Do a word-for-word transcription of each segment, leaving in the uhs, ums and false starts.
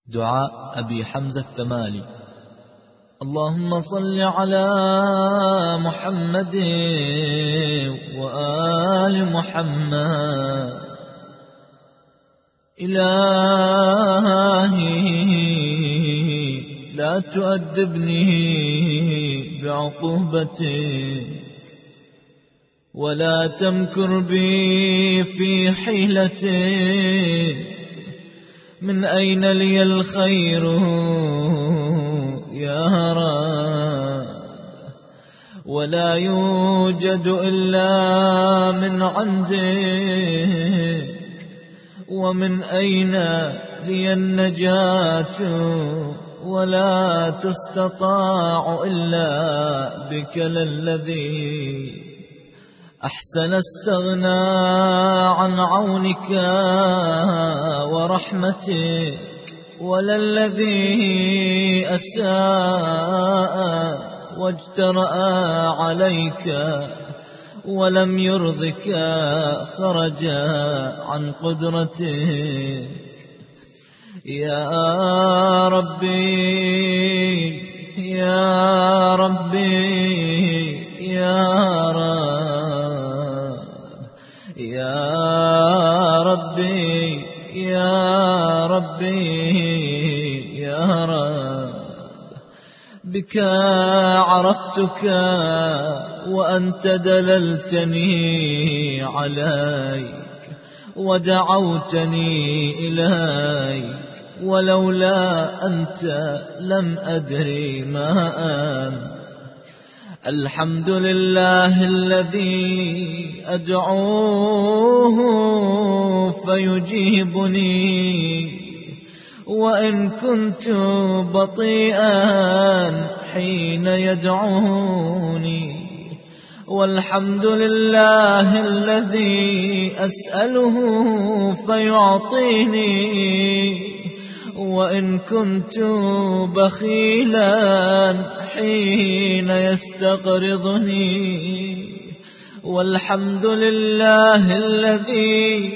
دعاء أبي حمزة الثمالي. اللهم صل على محمد وآل محمد. إلهي لا تؤدبني بعقوبتك ولا تمكر بي في حيلتك. من أين لي الخير يا رب؟ ولا يوجد إلا من عندك. ومن أين لي النجاة ولا تستطاع إلا بك الذي أحسن استغنى عن عونك ورحمتك، ولا الذي أساء واجترأ عليك ولم يرضك خرج عن قدرتك. يا ربي يا ربي يا رب يا ربي يا ربي يا رب. بك عرفتك وأنت دللتني عليك ودعوتني إليك، ولولا أنت لم أدري ما أنت. الحمد لله الذي أدعوه فيجيبني وإن كنت بطيئا حين يدعوني. والحمد لله الذي أسأله فيعطيني وإن كنت بخيلا حين يستقرضني. والحمد لله الذي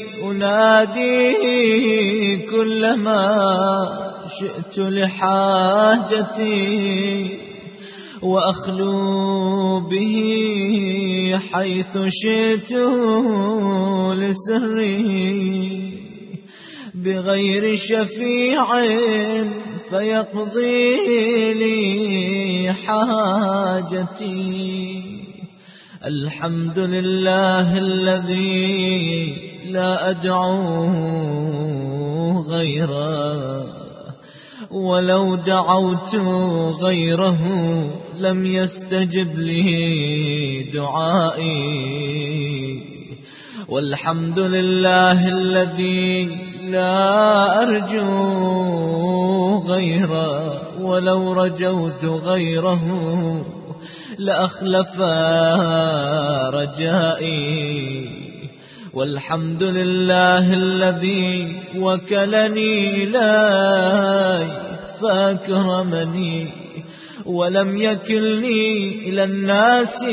أناديه كلما شئت لحاجتي وأخلو به حيث شئت لسري، بغير شفيع فيقضي لي حاجتي. الحمد لله الذي لا أدعو غيره، ولو دعوت غيره لم يستجب لي دعائي. والحمد لله الذي لا أرجو غيره، ولو رجوت غيره لأخلف رجائي. والحمد لله الذي وكلني إليه فأكرمني ولم يكلني إلى الناس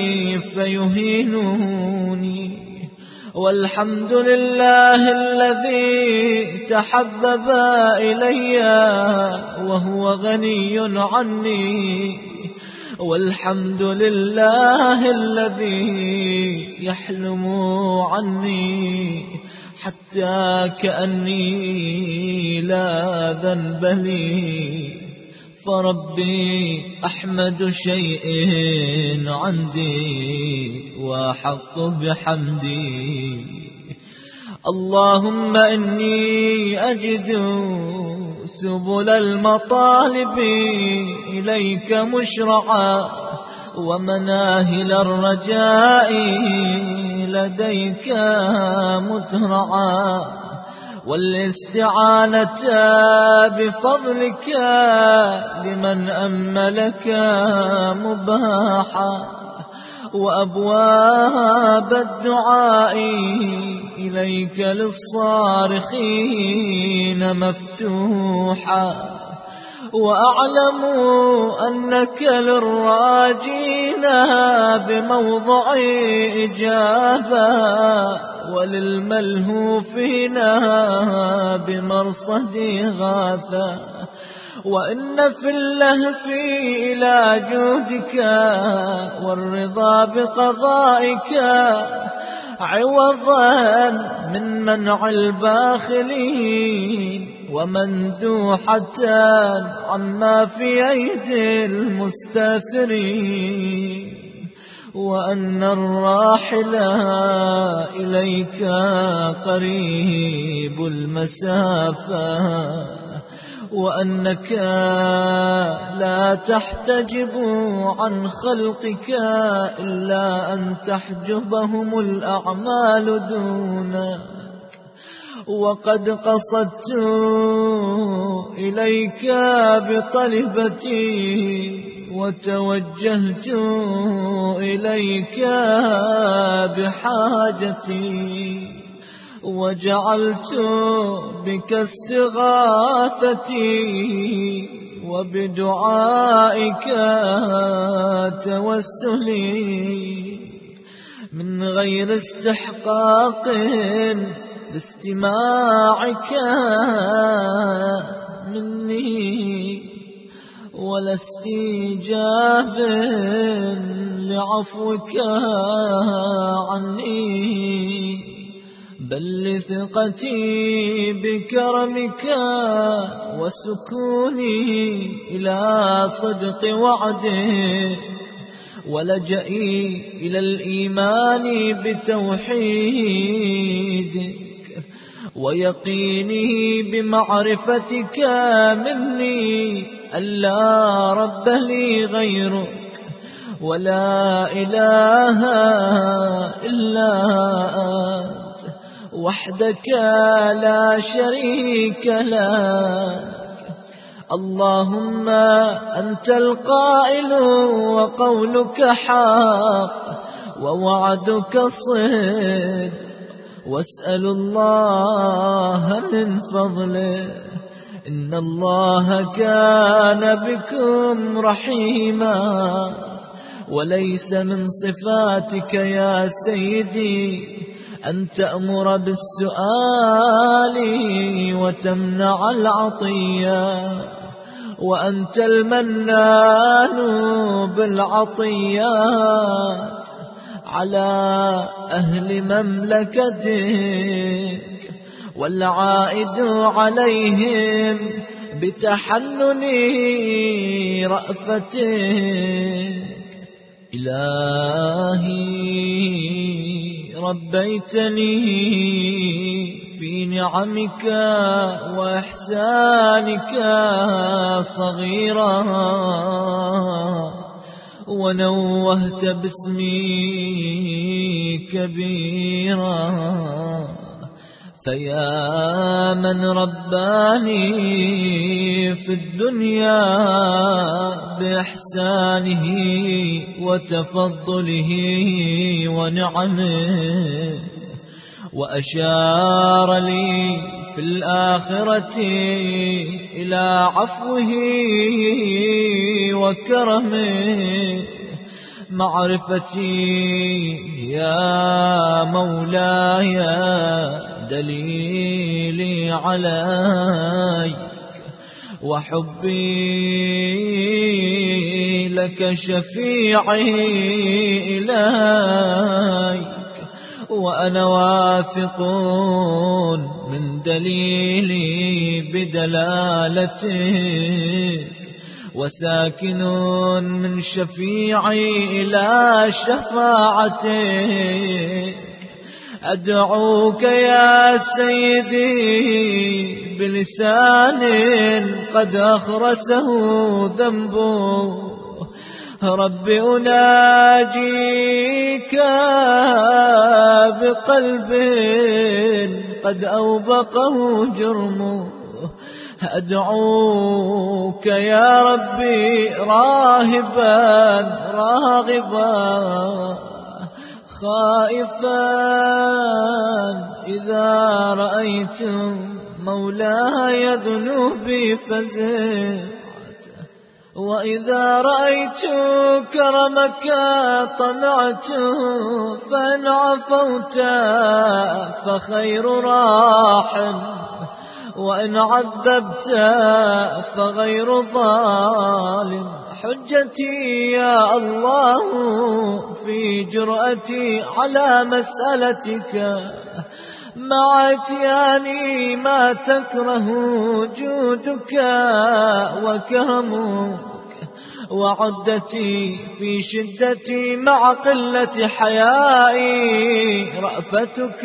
فيهينوني. والحمد لله الذي تحبب إلي وهو غني عني. والحمد لله الذي يحلم عني حتى كأني لا ذنب لي. فربي أحمد شيء عندي وأحق بحمدي. اللهم إني أجد سبل المطالب إليك مشرعا، ومناهل الرجاء لديك مترعا، والاستعانة بفضلك لمن أملك مباحا، وأبواب الدعاء إليك للصارخين مفتوحا. وأعلم أنك للراجين بموضع إجابة، وللملهوفين بمرصدي غاثا. وإن في اللهف إلى جودك والرضا بقضائك عوضا من منع الباخلين ومندوحة عما في أيدي المستاثرين. وأن الراحل إليك قريب المسافة وأنك لا تحتجب عن خلقك إلا أن تحجبهم الأعمال دونك. وقد قصدت إليك بطلبتي وتوجهت إليك بحاجتي وجعلت بك استغاثتي وبدعائك توسلي من غير استحقاق لاستماعك مني ولا استجاب لعفوك عني، بل لثقتي بكرمك وسكوني إلى صدق وعدك ولجئي إلى الإيمان بتوحيدك ويقيني بمعرفتك مني أن لا رب لي غيرك ولا إله إلا أنت وحدك لا شريك لك. اللهم أنت القائل وقولك حق ووعدك صدق، واسأل الله من فضله إن الله كان بكم رحيما. وليس من صفاتك يا سيدي أن تأمر بالسؤال وتمنع العطية، وأنت المنان بالعطيات على أهل مملكتك والعائد عليهم بتحنن رأفتك. إلهي ربيتني في نعمك وإحسانك صغيرا ونوهت باسمي كبيرا، فيا من رباني في الدنيا بإحسانه وتفضله ونعمه، وأشار لي في الآخرة إلى عفوه وكرمه، معرفتي يا مولاي دليلي عليك، وحبي لك شفيعي إليك، وأنا واثق من دليلي بدلالتك، وساكن من شفيعي إلى شفاعتك. أدعوك يا سيدي بلسان قد أخرسه ذنبه، رب أناجيك بقلب قد أوبقه جرمه. أدعوك يا ربي راهبا راغبا خائفا إذا رأيت مولاي ذنوبي فزعت، وإذا رأيت كرمك طمعت، فإن عفوت فخير راح، وإن عذبت فغير ظالم. حجتي يا الله في جرأتي على مسألتك، مع اتياني ما تكره جودك وكرمك، وعدتي في شدتي مع قلة حيائي رأفتك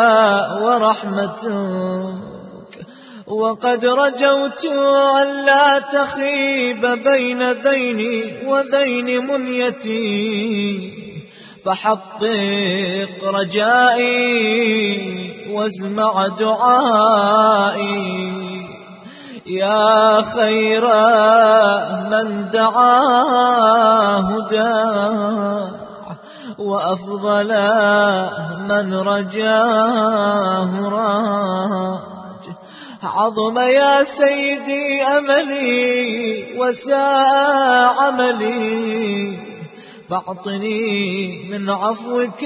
ورحمتك. وقد رجوت أن لا تخيب بين ذيني وذين منيتي، فحقق رجائي واسمع دعائي. يا خير من دعاه داع، وأفضل من رجاه راج. عظم يا سيدي أملي وساء عملي، فاعطني من عفوك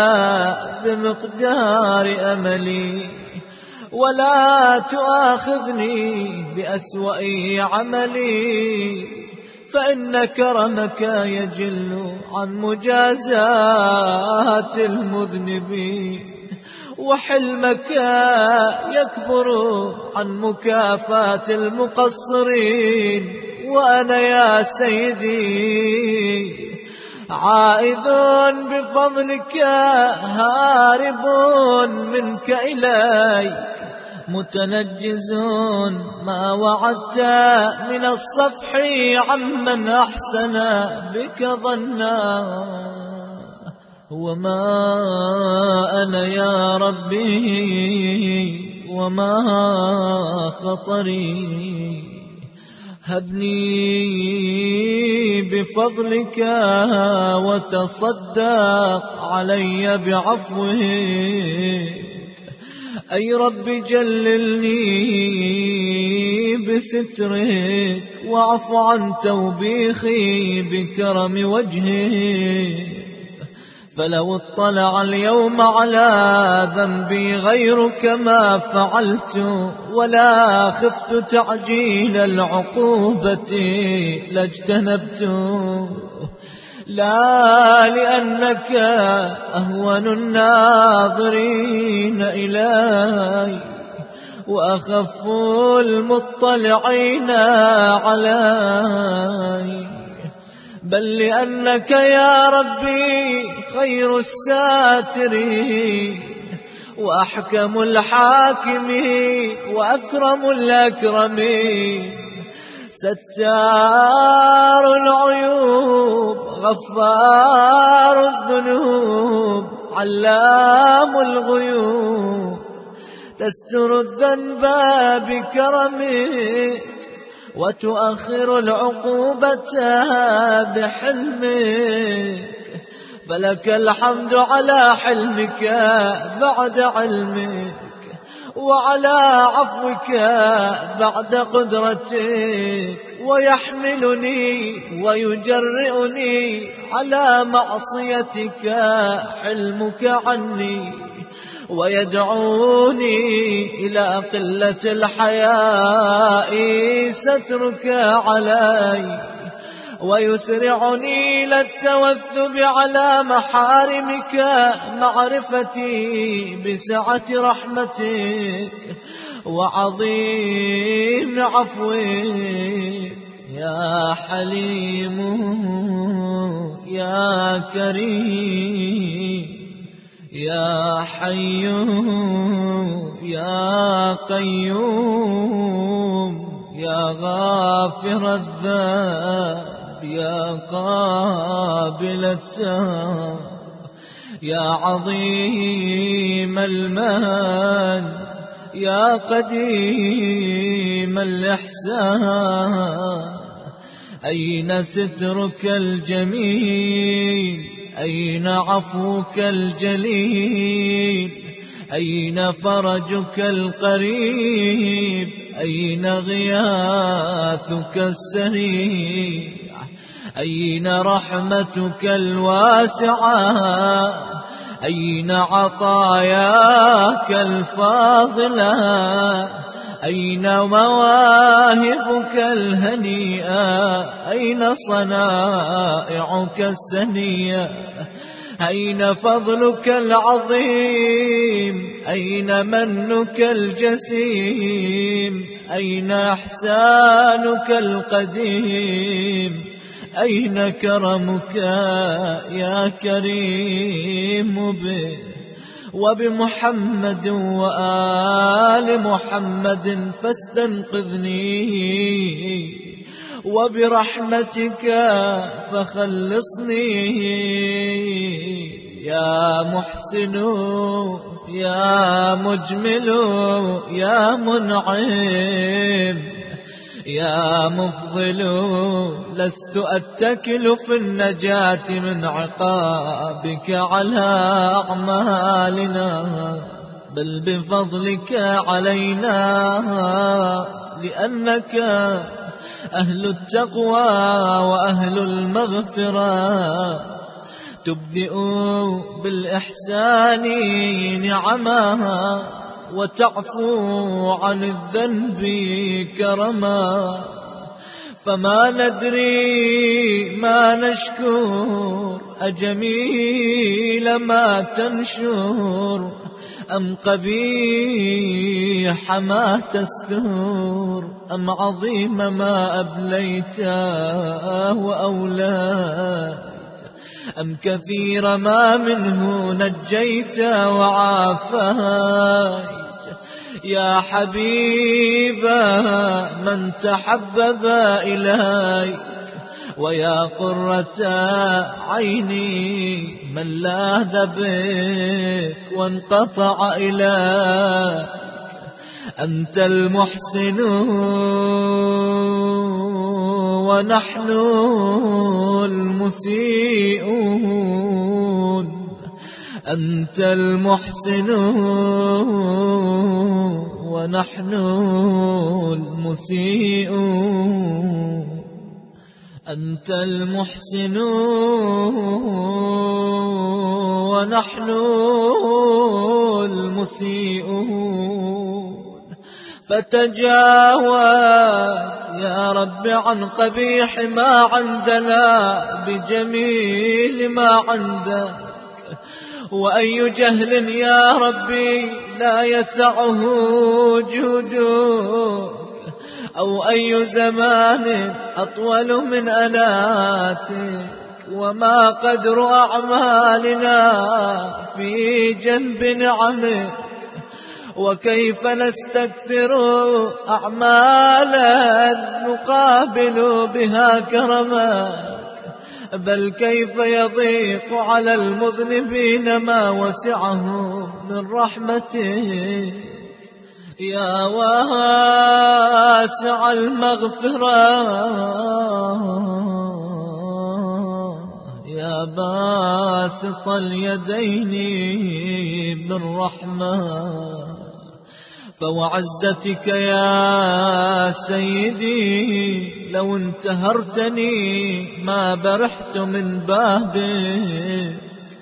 بمقدار أملي، ولا تؤاخذني بأسوأ عملي، فإن كرمك يجل عن مجازات المذنبين، وحلمك يكبر عن مكافاة المقصرين. وأنا يا سيدي عائذ بفضلك هارب منك إليك، متنجز ما وعدت من الصفح عمن أحسن بك ظنا. وما أنا يا ربي وما خطري، هبني بفضلك وتصدق علي بعفوك. أي رب جللني بسترك، واعف عن توبيخي بكرم وجهك. فلو اطلع اليوم على ذنبي غيرك ما فعلت، ولا خفت تعجيل العقوبة لاجتنبت. لا لأنك أهون الناظرين إلي، وأخف المطلعين علي، بل لأنك يا ربي خير الساترين، وأحكم الحاكمين، وأكرم الأكرمين. ستار العيوب، غفار الذنوب، علام الغيوب، تستر الذنب بكرمك، وتؤخر العقوبة بحلمك. فلك الحمد على حلمك بعد علمك، وعلى عفوك بعد قدرتك. ويحملني ويجرئني على معصيتك حلمك عني، ويدعوني إلى قلة الحياء سترك علي، ويسرعني إلى التوثب على محارمك معرفتي بسعة رحمتك وعظيم عفوك. يا حليم يا كريم يا حي يا قيوم، يا غافر الذنب يا قابل التوب، يا عظيم المن يا قديم الإحسان. أين سترك الجميل؟ أين عفوك الجليل؟ أين فرجك القريب؟ أين غياثك السريع؟ أين رحمتك الواسعة؟ أين عطاياك الفاضلة؟ أين مواهبك الهنيئة؟ أين صنائعك السنية؟ أين فضلك العظيم؟ أين منك الجسيم؟ أين إحسانك القديم؟ أين كرمك يا كريم به؟ وبمحمد وآل محمد فاستنقذني، وبرحمتك فخلصني يا محسن يا مجمل يا منعم يا مفضل. لست أتكل في النجاة من عقابك على أعمالنا، بل بفضلك علينا، لأنك أهل التقوى وأهل المغفرة. تبدئ بالإحسان نعمها، وتعفو عن الذنب كرما. فما ندري ما نشكر، أجميل ما تنشر أم قبيح ما تستر، أم عظيم ما أبليت وأوليت، أم كثير ما منه نجيت وعافيت. يا حبيب من تحبب إليك، ويا قرة عيني من لاذ بك وانقطع إليك. أنت المحسن ونحن المسيئون، أنت المحسن ونحن المسيئون، أنت المحسن ونحن المسيئون. فتجاوز يا رب عن قبيح ما عندنا بجميل ما عندك. وأي جهل يا ربي لا يسعه جودك، أو أي زمان أطول من أناتك. وما قدر أعمالنا في جنب نعمك، وكيف نستكثر أعمالا نقابل بها كرمك. بل كيف يضيق على المذنبين ما وسعهم من رحمتك. يا واسع المغفرة، يا باسط اليدين بالرحمة. فوعزتك يا سيدي لو انتهرتني ما برحت من بابك،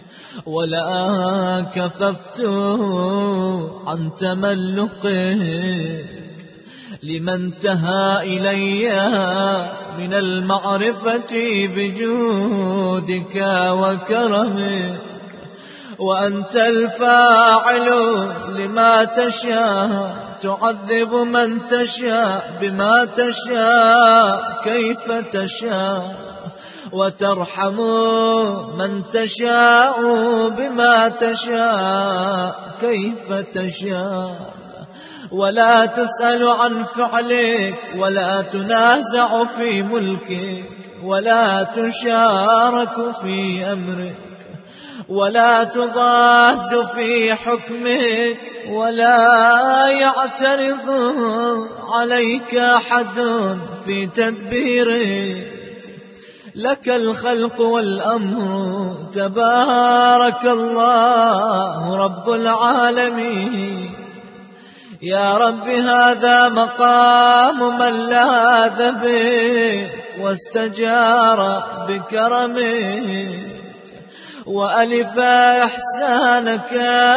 ولا كففت عن تملقك. لمن انتهى إلي من المعرفة بجودك وكرمك. وأنت الفاعل لما تشاء، تعذب من تشاء بما تشاء كيف تشاء، وترحم من تشاء بما تشاء كيف تشاء. ولا تسأل عن فعلك، ولا تنازع في ملكك، ولا تشارك في أمرك، ولا تضاد في حكمك، ولا يعترض عليك أحد في تدبيرك. لك الخلق والأمر تبارك الله رب العالمين. يا رب هذا مقام من لاذ بك واستجار بكرمك وألف إحسانك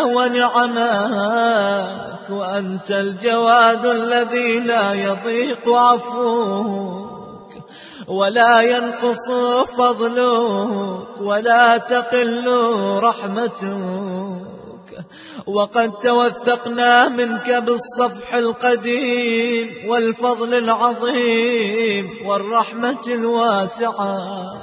ونعمك، وأنت الجواد الذي لا يضيق عفوك ولا ينقص فضلك ولا تقل رحمتك. وقد توثقنا منك بالصفح القديم والفضل العظيم والرحمة الواسعة.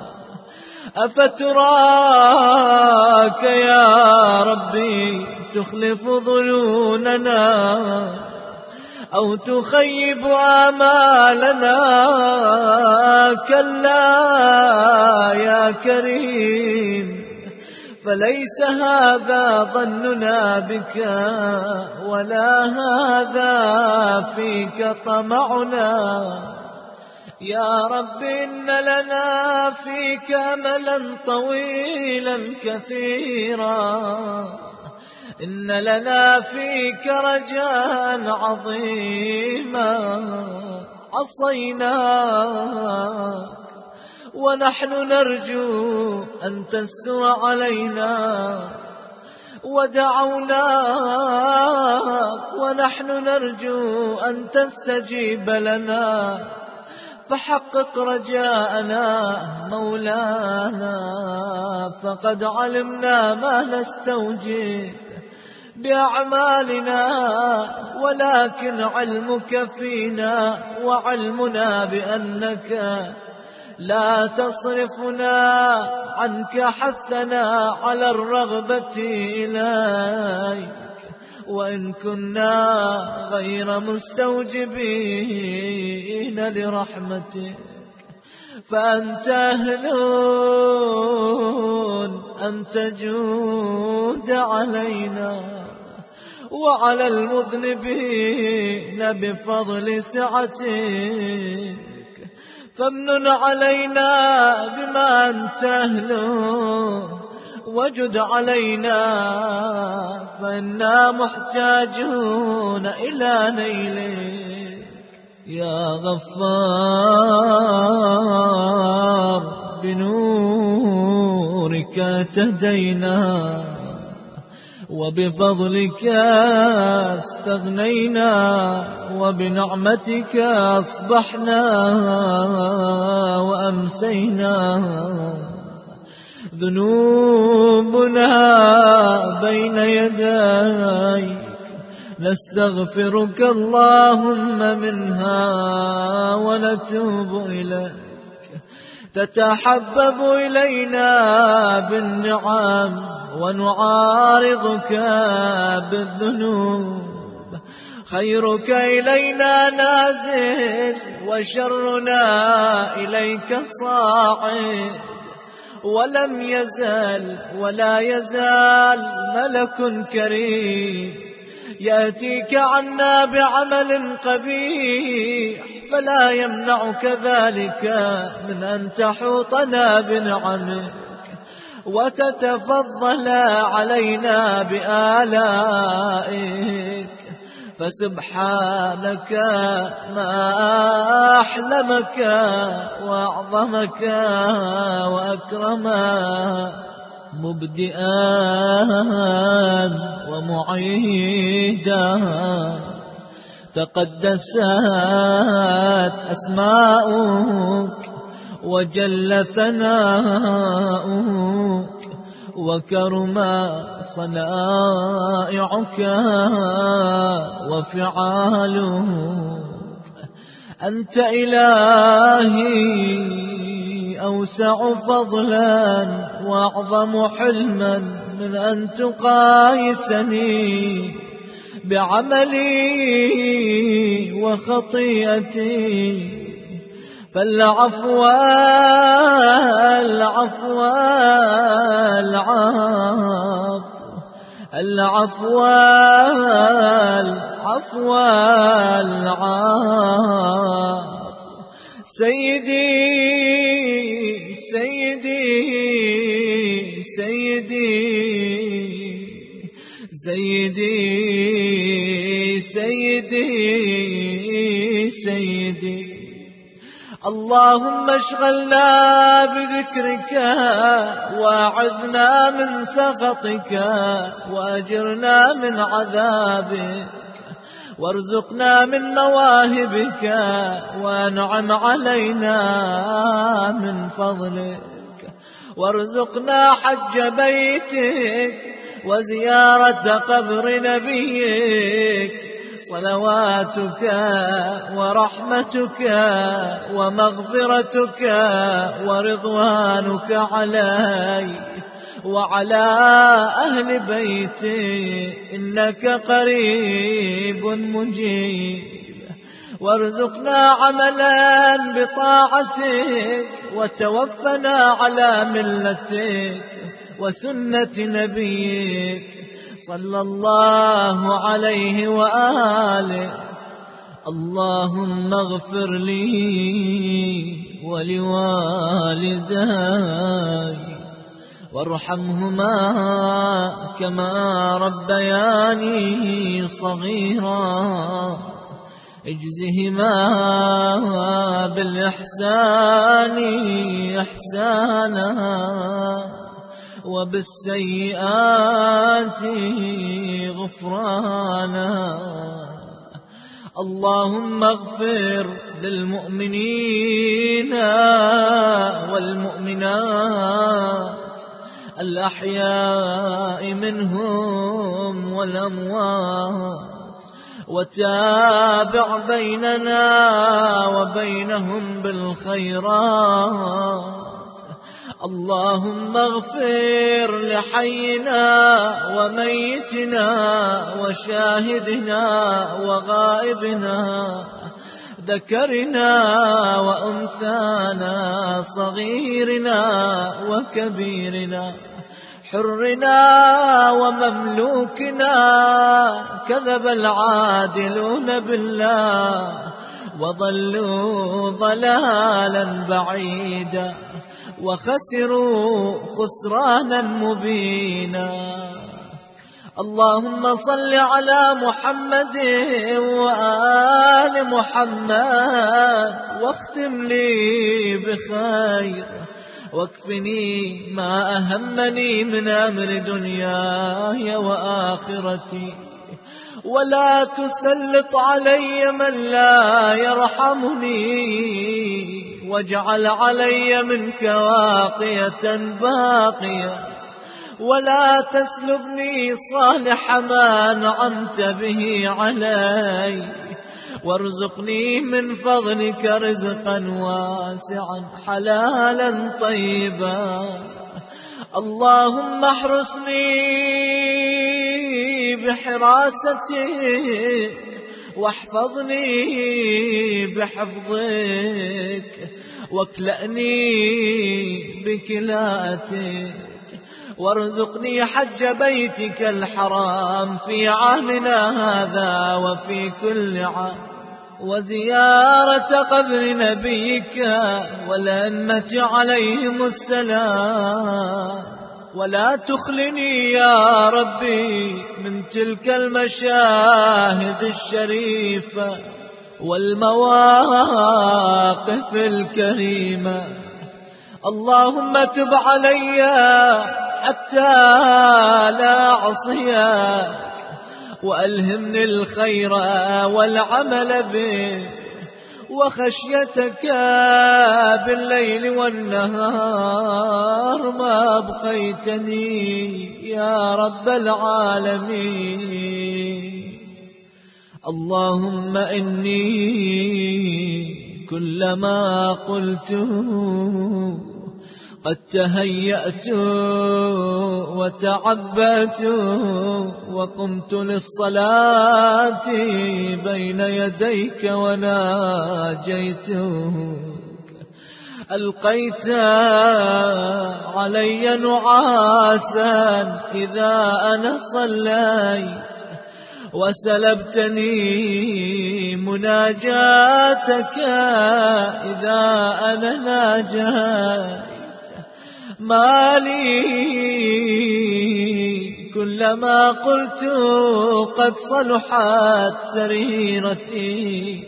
أفتراك يا ربي تخلف ظنوننا أو تخيب آمالنا؟ كلا يا كريم، فليس هذا ظننا بك ولا هذا فيك طمعنا. يا رب إن لنا فيك أملا طويلا كثيرا، إن لنا فيك رجاء عظيما. عصيناك ونحن نرجو أن تستر علينا، ودعوناك ونحن نرجو أن تستجيب لنا. فحقق رجاءنا مولانا، فقد علمنا ما نستوجب بأعمالنا، ولكن علمك فينا وعلمنا بأنك لا تصرفنا عنك حثنا على الرغبة إليك، وإن كنا غير مستوجبين لرحمتك فأنت أهل أن تجود علينا وعلى المذنبين بفضل سعتك. فامنن علينا بما أنت أهله وجد علينا، فإنا محتاجون إلى نيلك. يا غفار بنورك اهتدينا وبفضلك استغنينا، وبنعمتك أصبحنا وأمسينا. ذنوبنا بين يديك نستغفرك اللهم منها ونتوب إليك. تتحبب إلينا بالنعم ونعارضك بالذنوب. خيرك إلينا نازل وشرنا إليك صاعد، ولم يزال ولا يزال ملك كريم يأتيك عنا بعمل قبيح، فلا يمنعك ذلك من أن تحوطنا بنعمك وتتفضل علينا بآلائك. فسبحانك ما أحلمك وأعظمك وأكرما، مبدئا ومعيدا. تقدست أسماؤك وجل ثناؤك وكرما صنائعك وفعالك. أنت إلهي أوسع فضلا وأعظم حلما من أن تقايسني بعملي وخطيئتي. فالعفو العفو العفو العفو العفو العفو. سيدي سيدي سيدي سيدي سيدي سيدي اللهم اشغلنا بذكرك واعذنا من سخطك واجرنا من عذابك وارزقنا من مواهبك وانعم علينا من فضلك وارزقنا حج بيتك وزيارة قبر نبيك صلواتك ورحمتك ومغفرتك ورضوانك علي وعلى أهل بيتي إنك قريب مجيب وارزقنا عملا بطاعتك وتوفنا على ملتك وسنة نبيك صلى الله عليه وآله. اللهم اغفر لي ولوالداي وارحمهما كما ربياني صغيرا اجزهما بالإحسان إحسانا وبالسيئات غفرانا. اللهم اغفر للمؤمنين والمؤمنات الأحياء منهم والأموات وتابع بيننا وبينهم بالخيرات. اللهم اغفر لحينا وميتنا وشاهدنا وغائبنا ذكرنا وأنثانا صغيرنا وكبيرنا حرنا ومملوكنا. كذب العادلون بالله وضلوا ضلالا بعيدا وخسروا خسرانا مبينا. اللهم صل على محمد وآل محمد واختم لي بخير واكفني ما أهمني من أمر دنياي وآخرتي ولا تسلط علي من لا يرحمني واجعل علي منك واقية باقية ولا تسلبني صالح ما أنعمت به علي وارزقني من فضلك رزقا واسعا حلالا طيبا. اللهم احرسني بحراستك واحفظني بحفظك واكلأني بكلاءتك وارزقني حج بيتك الحرام في عامنا هذا وفي كل عام وزيارة قبر نبيك والأئمة عليهم السلام. ولا تخلني يا ربي من تلك المشاهد الشريفة والمواقف الكريمة. اللهم تب علي حتى لا أعصيك وألهمني الخير والعمل به وخشيتك بالليل والنهار ما أبقيتني يا رب العالمين. اللهم إني كلما قلته قد تهيأت وتعبأت وقمت للصلاة بين يديك وناجيتك ألقيت علي نعاسا إذا أنا صليت وسلبتني مناجاتك إذا أنا ناجيت. ما لي كلما قلت قد صلحت سريرتي،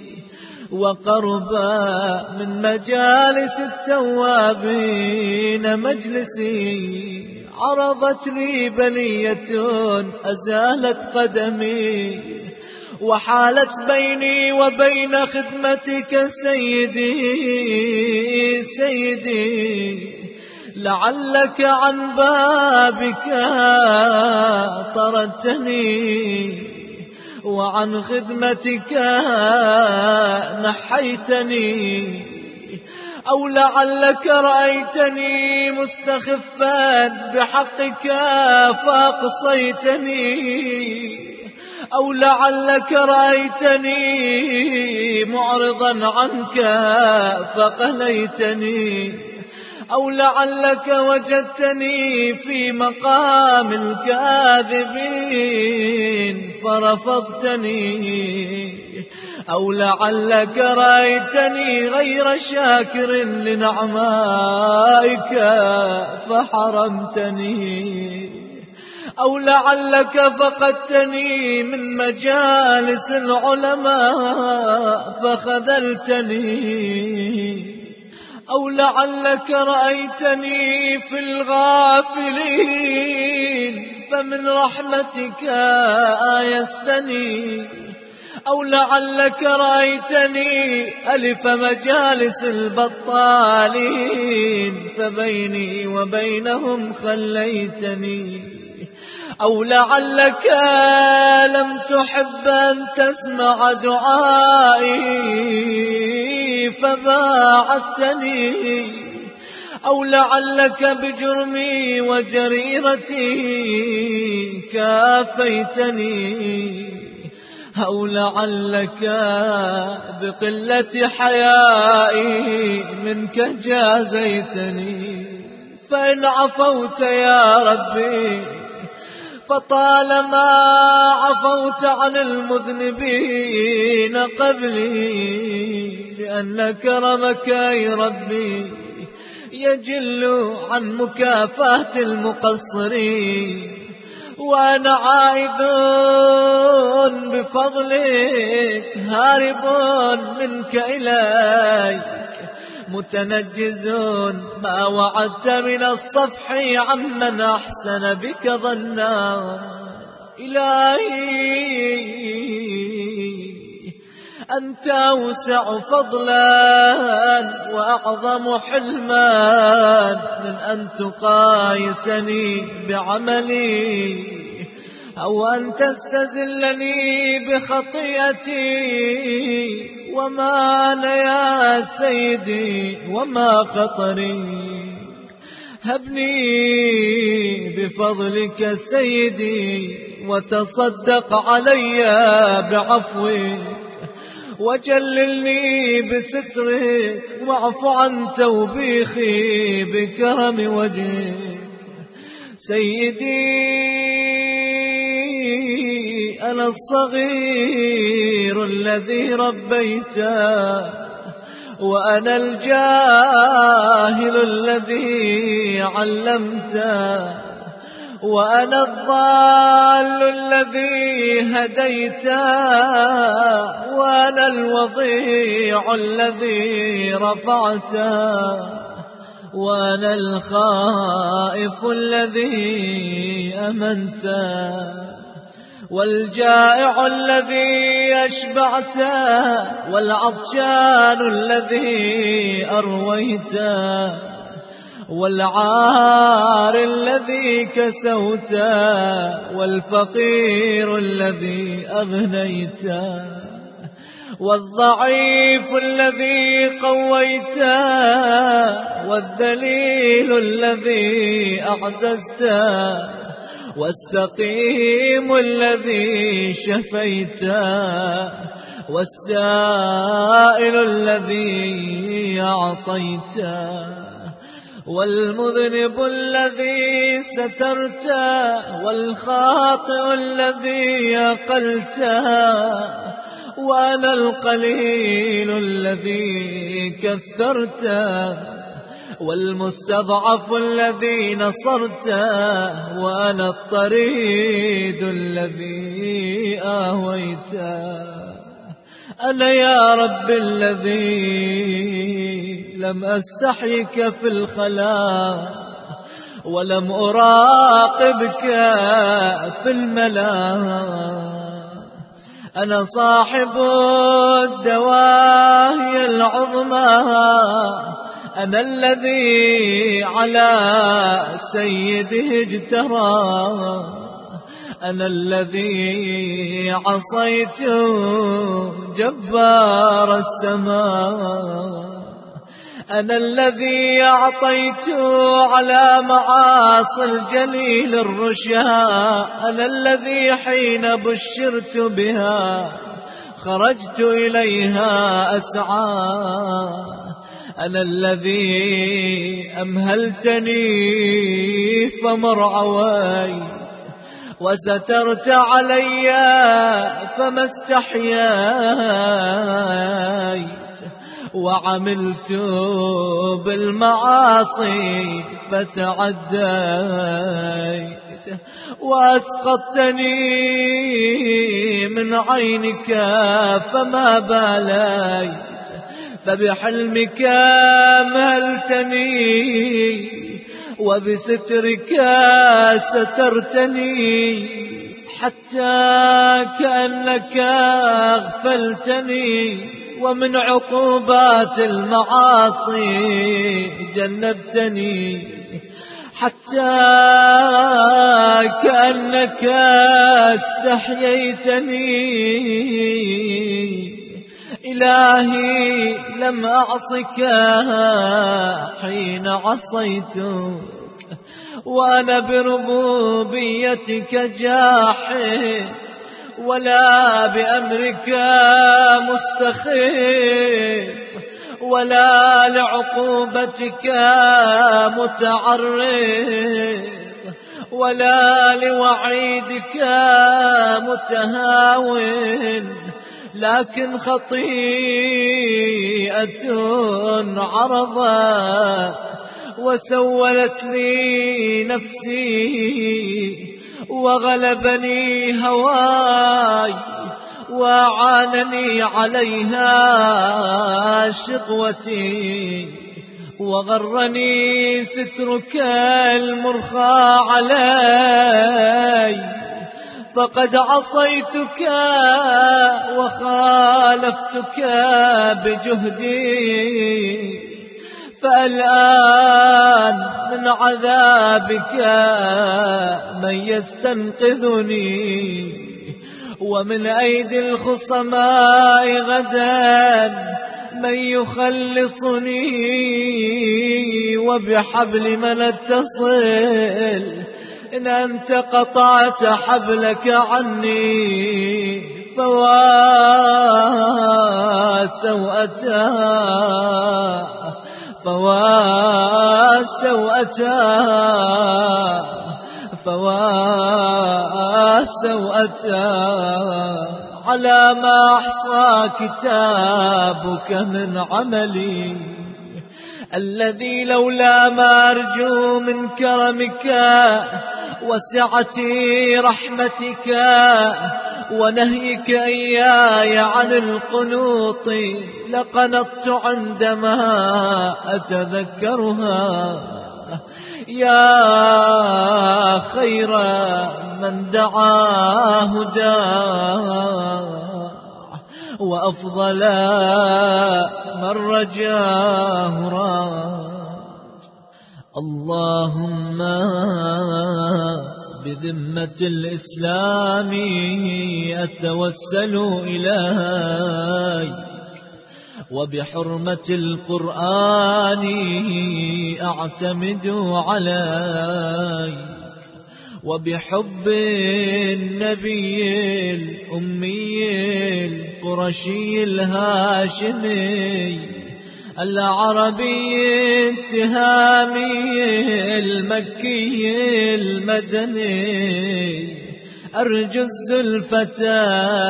وقربا من مجالس التوابين مجلسي، عرضت لي بلية أزالت قدمي، وحالت بيني وبين خدمتك سيدي سيدي. لعلك عن بابك طردتني، وعن خدمتك نحيتني، أو لعلك رأيتني مستخفا بحقك فأقصيتني، أو لعلك رأيتني معرضا عنك فقليتني، أو لعلك وجدتني في مقام الكاذبين فرفضتني، أو لعلك رأيتني غير شاكر لنعمائك فحرمتني، أو لعلك فقدتني من مجالس العلماء فخذلتني، أو لعلك رأيتني في الغافلين فمن رحمتك آيستني، أو لعلك رأيتني ألف مجالس البطالين فبيني وبينهم خليتني، أو لعلك لم تحب أن تسمع دعائي فباعدتني، أو لعلك بجرمي وجريرتي كافيتني، أو لعلك بقلة حيائي منك جازيتني. فإن عفوت يا ربي فطالما عفوت عن المذنبين قبلي، لأن كرمك يا ربي يجل عن مكافاة المقصرين، وأنا عائذ بفضلك هارب منك إليك، متنجز ما وعدت من الصفح عمن أحسن بك ظنا. إلهي أنت أوسع فضلا وأعظم حلما من أن تقايسني بعملي، أو أن تستزلني بخطيئتي. وما أنا يا سيدي وما خطري، هبني بفضلك سيدي وتصدق علي بعفوك، وجللني بسترك واعف عن توبيخي بكرم وجهك. سيدي أنا الصغير الذي ربيته، وأنا الجاهل الذي علمته، وأنا الضال الذي هديته، وأنا الوضيع الذي رفعته، وأنا الخائف الذي أمنته، والجائع الذي أشبعته، والعطشان الذي أرويته، والعار الذي كسوته، والفقير الذي أغنيته، والضعيف الذي قويته، والذليل الذي أعززته، والسقيم الذي شفيته، والسائل الذي أعطيته، والمذنب الذي سترته والخاطئ الذي أقلته، وأنا القليل الذي كثرته، والمستضعف الذي نصرته، وأنا الطريد الذي آويته. أنا يا رب الذي لم أستحيك في الخلاء، ولم أراقبك في الملا. أنا صاحب الدواهي العظمى، أنا الذي على سيده اجترى، أنا الذي عصيت جبار السماء، أنا الذي أعطيت على معاصي الجليل الرشا، أنا الذي حين بشرت بها خرجت إليها أسعى، أنا الذي أمهلتني فمرعويت، وسترت علي فما استحييت، وعملت بالمعاصي فتعديت، وأسقطتني من عينك فما باليت، فبحلمك مهلتني وبسترك سترتني، حتى كأنك أغفلتني، ومن عقوبات المعاصي جنبتني، حتى كأنك استحييتني. إلهي لم أعصك حين عصيتك، وأنا بربوبيتك جاحد، ولا بأمرك مستخف، ولا لعقوبتك متعرض، ولا لوعيدك متهاون، لكن خطيئة عرضت وسولت لي نفسي، وغلبني هواي، وأعانني عليها شقوتي، وغرني سترك المرخى علي، فقد عصيتك وخالفتك بجهدي، فالآن من عذابك من يستنقذني، ومن أيدي الخصماء غدا من يخلصني، وبحبل من اتصل إن أنت قطعت حبلك عني، فوا سوءتها فوا سوءتها فوا سوءتها على ما أحصى كتابك من عملي، الذي لولا ما أرجو من كرمك وسعة رحمتك ونهيك إياي عن القنوط لقنطت عندما أتذكرها. يا خير من دعا هداه، وأفضل من رجاه راج. اللهم بذمة الإسلام أتوسل إليك، وبحرمة القرآن أعتمد عليك، وبحب النبي الأمي القرشي الهاشمي العربي التهامي المكي المدني أرجو الزلفة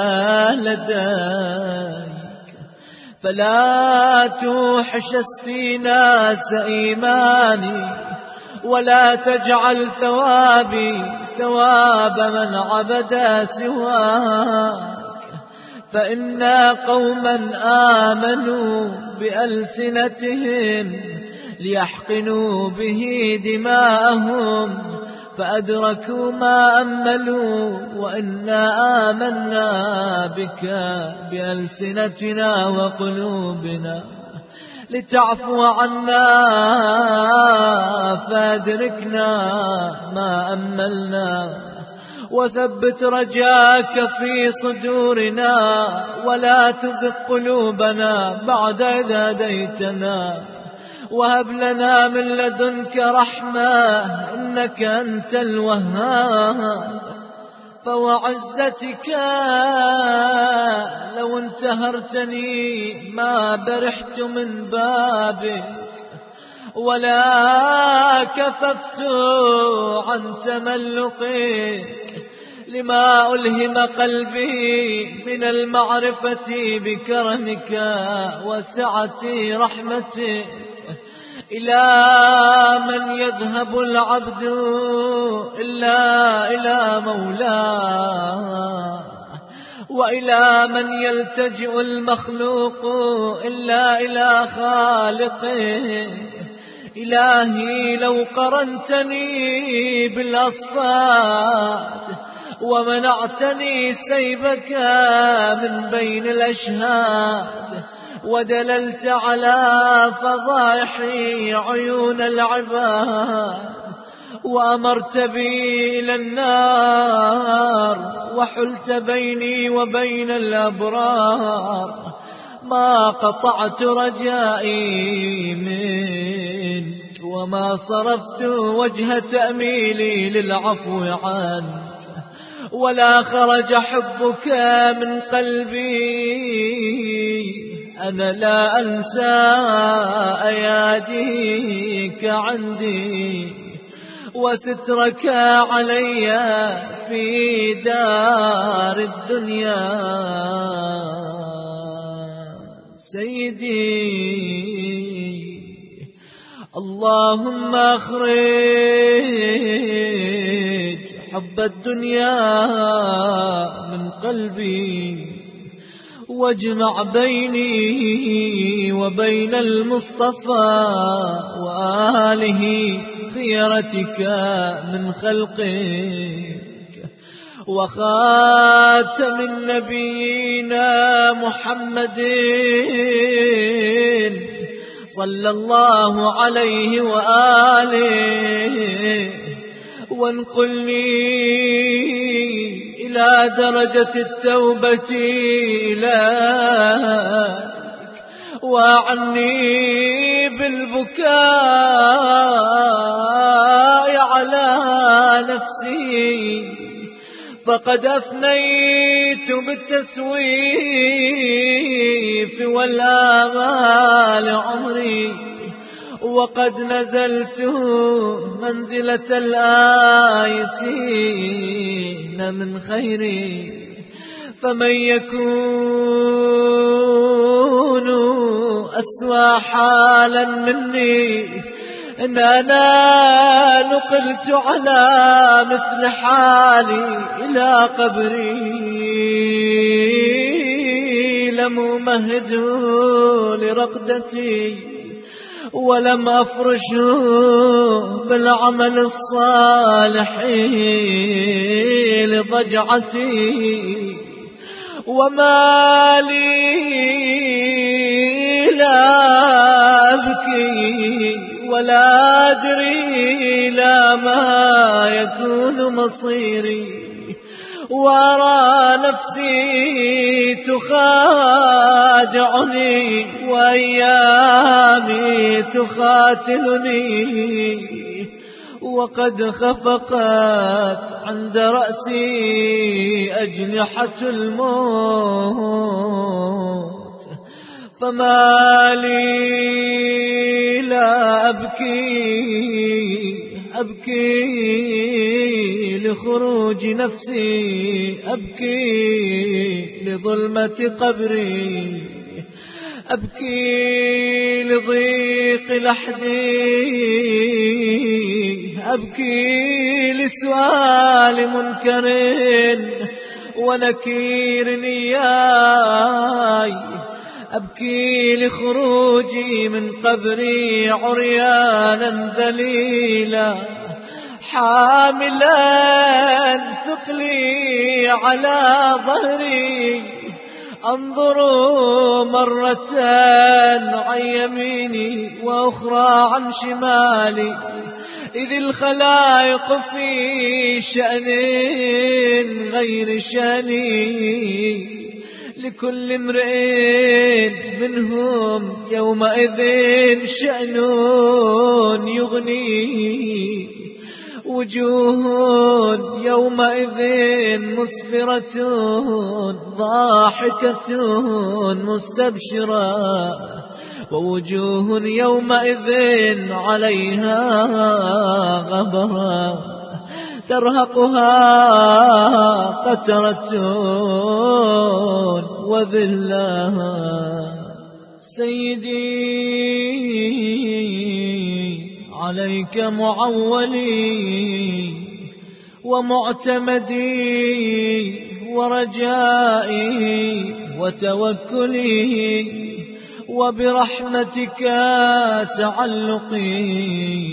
لديك فلا توحش استيناس إيماني ولا تجعل ثوابي ثواب من عبد سواك فإنا قوما آمنوا بألسنتهم ليحقنوا به دماءهم فأدركوا ما أملوا وإنا آمنا بك بألسنتنا وقلوبنا لتعفو عنا فأدركنا ما أملنا وثبت رجاك في صدورنا ولا تزغ قلوبنا بعد إذ هديتنا وهب لنا من لدنك رحمة إنك أنت الوهاب فوعزتك لو انتهرتني ما برحت من بابك ولا كففت عن تملقك لما ألهم قلبي من المعرفة بكرمك وسعة رحمتك إلى من يذهب العبد إلا إلى مولاه وإلى من يلتجئ المخلوق إلا إلى خالقه إلهي لو قرنتني بالأصفاد ومنعتني سيبك من بين الأشهاد ودللت على فضائحي عيون العباد وأمرت بي إلى النار وحلت بيني وبين الأبرار ما قطعت رجائي منك وما صرفت وجه تأميلي للعفو عنك ولا خرج حبك من قلبي أنا لا أنسى أياديك عندي وسترك علي في دار الدنيا سيدي اللهم أخرج حب الدنيا من قلبي واجمع بيني وبين المصطفى وآله خيرتك من خلقك وخاتم النبيين محمد صلى الله عليه وآله وانقلني إلى درجة التوبة إليك وعني بالبكاء على نفسي فقد أفنيت بالتسويف والآمال عمري وقد نزلت منزلة الآيسين من خيري فمن يكون أسوأ حالا مني إن أنا نقلت على مثل حالي إلى قبري لم أمهد لرقدتي ولم أفرشه بالعمل الصالح لضجعتي وما لي لا أبكي ولا أدري لا ما يكون مصيري وأرى نفسي تخادعني وأيامي تخاتلني وقد خفقت عند رأسي أجنحة الموت فما لي لا أبكي أبكي لخروج نفسي، أبكي لظلمة قبري، أبكي لضيق لحدي، أبكي لسؤال منكر ونكير إياي، أبكي لخروجي من قبري عريانا ذليلا حاملا ثقلي على ظهري، أنظر مرة عن يميني وأخرى عن شمالي، إذ الخلائق في شأن غير شأني، لكل امرئ منهم يومئذ شأن يغنيه، وجوه يومئذ مسفرة ضاحكة مستبشرة، ووجوه يومئذ عليها غبرة ترهقها قترة وذلها. سيدي عليك معولي ومعتمدي ورجائي وتوكلي، وبرحمتك تعلقي،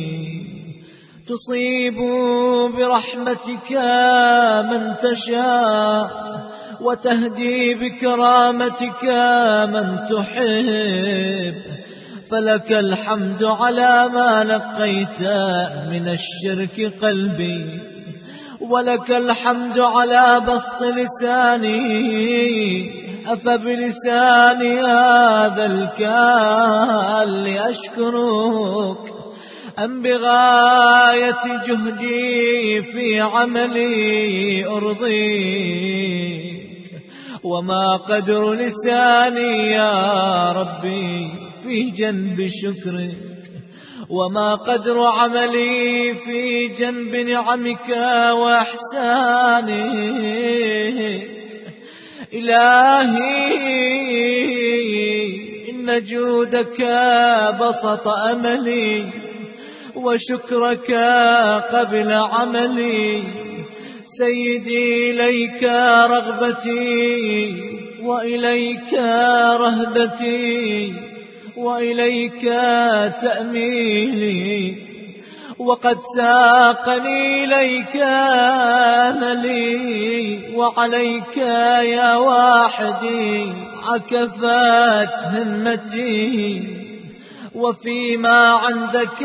تصيب برحمتك من تشاء وتهدي بكرامتك من تحب، فلك الحمد على ما نقيت من الشرك قلبي، ولك الحمد على بسط لساني، أفبلساني هذا الكال أشكرك أم بغاية جهدي في عملي أرضيك؟ وما قدر لساني يا ربي في جنب شكرك، وما قدر عملي في جنب نعمك وإحسانك. إلهي إن جودك بسط أملي، وشكرك قبل عملي. سيدي إليك رغبتي وإليك رهبتي وإليك تأميلي، وقد ساقني إليك أملي، وعليك يا واحدي عكفت همتي، وفيما عندك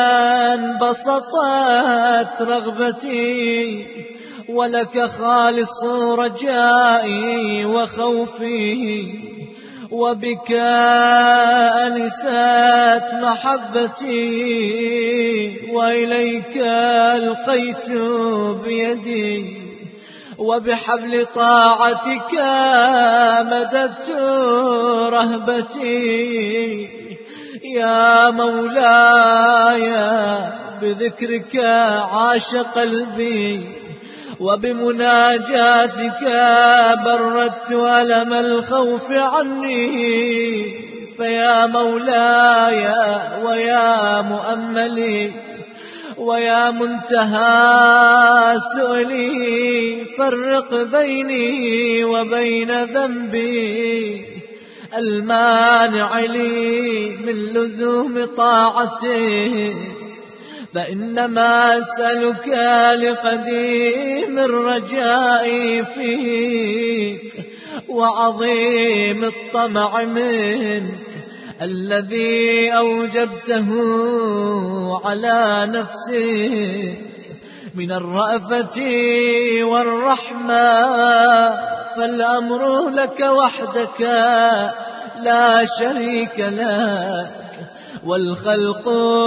انبسطت رغبتي، ولك خالص رجائي وخوفي، وبك أنست محبتي، وإليك ألقيت بيدي، وبحبل طاعتك مددت رهبتي. يا مولاي بذكرك عاش قلبي، وبمناجاتك بردت ألم الخوف عني. فيا مولاي ويا مؤملي ويا منتهى سؤلي، فرق بيني وبين ذنبي المانع لي من لزوم طاعتك، فإنما أسألك لقديم الرجاء فيك وعظيم الطمع منك، الذي أوجبته على نفسك من الرأفة والرحمة. فالأمر لك وحدك لا شريك لك، والخلق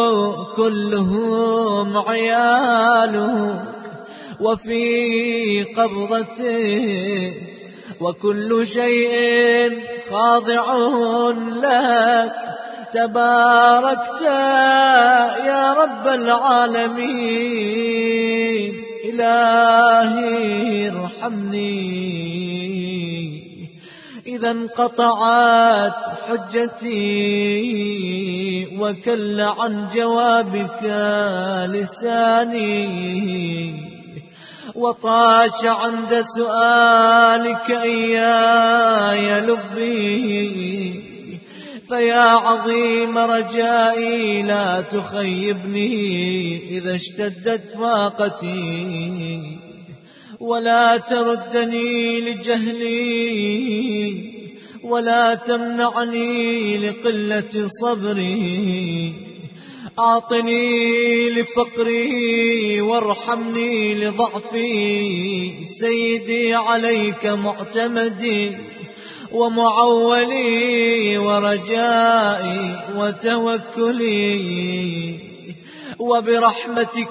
كلهم عيالك، وفي قبضتك وكل شيء خاضع لك تباركت يا رب العالمين. إلهي ارحمني إذا انقطعت حجتي وكل عن جوابك لساني، وطاش عند سؤالك إياي لبي، فيا عظيم رجائي لا تخيبني إذا اشتدت فاقتي، ولا تردني لجهلي ولا تمنعني لقلة صبري. أعطني لفقري وارحمني لضعفي، سيدي عليك معتمدي ومعولي ورجائي وتوكلي، وبرحمتك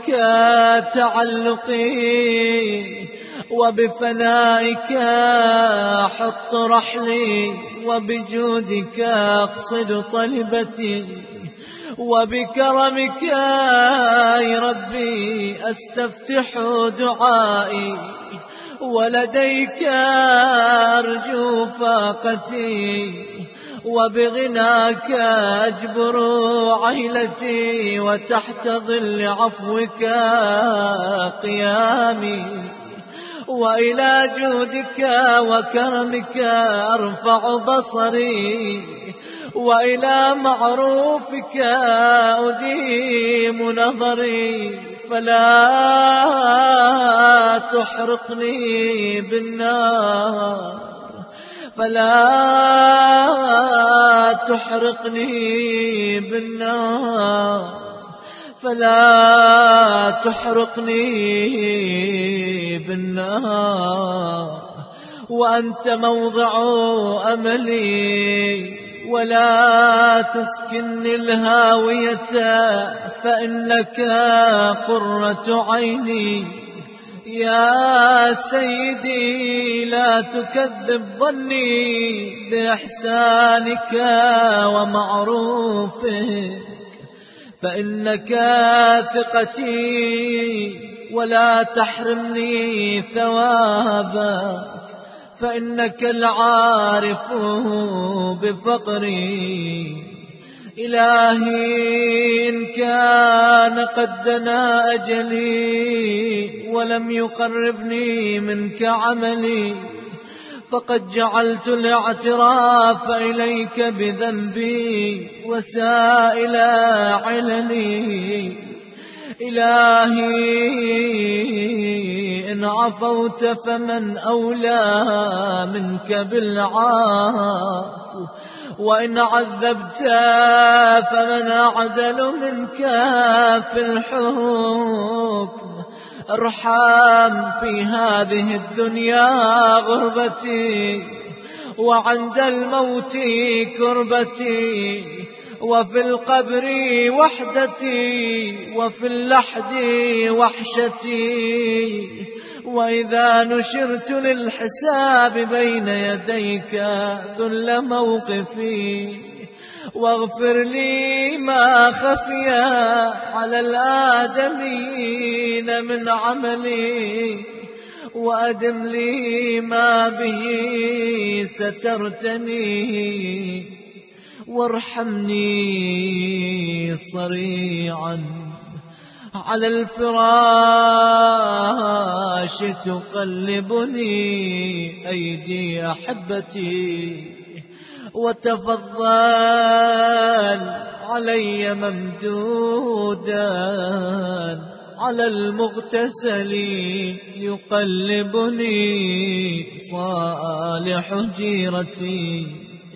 تعلقي وبفنائك حط رحلي، وبجودك أقصد طلبتي، وبكرمك يا ربي أستفتح دعائي، ولديك أرجو فاقتي، وبغناك أجبر عيلتي، وتحت ظل عفوك قيامي، وإلى جودك وكرمك أرفع بصري، وإلى معروفك أديم نظري، فلا تحرقني بالنار، فلا تحرقني بالنار، فلا تحرقني بالنار، وأنت موضع أملي، ولا تسكنني الهاوية فإنك قرة عيني. يا سيدي لا تكذب ظني بإحسانك ومعروفك، فإنك ثقتي، ولا تحرمني ثوابك، فإنك العارف بفقري. إلهي إن كان قد دنا أجلي ولم يقربني منك عملي، فقد جعلت الاعتراف إليك بذنبي وسائل عللي. إلهي إن عفوت فمن أولى منك بالعفو، وإن عذبت فمن أعدل منك في الحكم. ارحم في هذه الدنيا غربتي، وعند الموت كربتي، وفي القبر وحدتي، وفي اللحد وحشتي، وإذا نشرت للحساب بين يديك ذل موقفي. واغفر لي ما خفي على الآدمين من عملي، وأدم لي ما به سترتني، وارحمني صريعا على الفراش تقلبني أيدي أحبتي، وتفضل علي ممدودا على المغتسل يقلبني صالح جيرتي،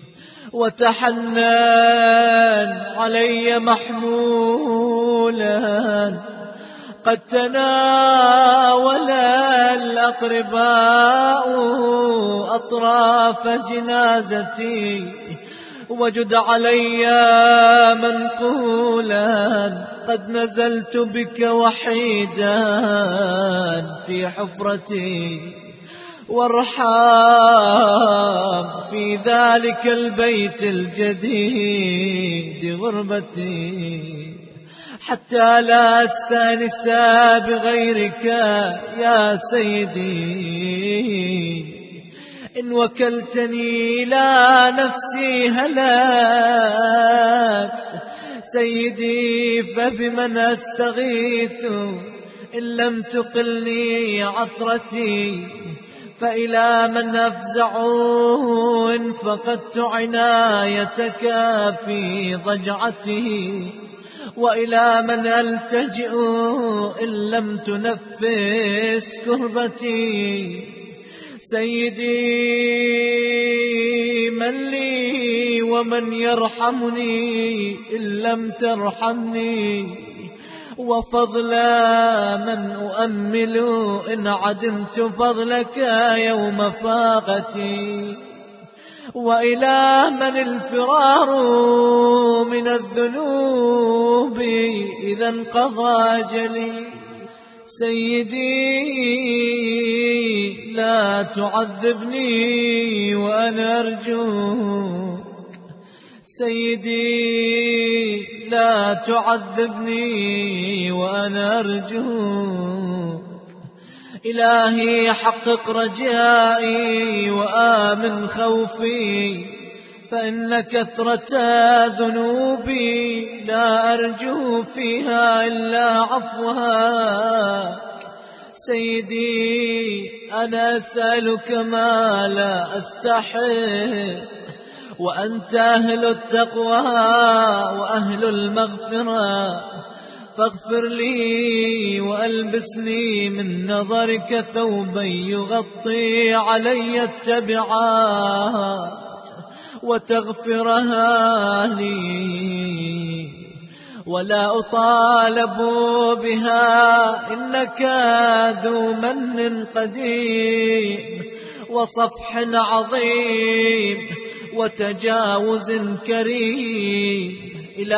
وتحنن علي محمولا قد تناول الأقرباء أطراف جنازتي، وجد علي منقولا قد نزلت بك وحيدا في حفرتي، وارحم في ذلك البيت الجديد غربتي، حتى لا أستأنس بغيرك يا سيدي. إن وكلتني إلى نفسي هلكت سيدي، فبمن أستغيث إن لم تقلني عثرتي؟ فإلى من أفزع إن فقدت عنايتك في ضجعتي؟ وإلى من ألتجئ إن لم تنفس كربتي؟ سيدي من لي ومن يرحمني إن لم ترحمني؟ وفضل من أؤمل إن عدمت فضلك يوم فاقتي؟ وإلى من الفرار من الذنوب إذا انقضى أجلي؟ سيدي لا تعذبني وأنا أرجوك، سيدي لا تعذبني وأنا أرجوك. إلهي حقق رجائي وآمن خوفي، فإن كثرة ذنوبي لا أرجو فيها إلا عفوها. سيدي أنا أسألك ما لا أستحق، وأنت أهل التقوى وأهل المغفرة، فاغفر لي وألبسني من نظرك ثوبا يغطي علي التبعات وتغفرها لي، ولا أطالب بها إنك ذو من قديم وصفح عظيم وتجاوز كريم.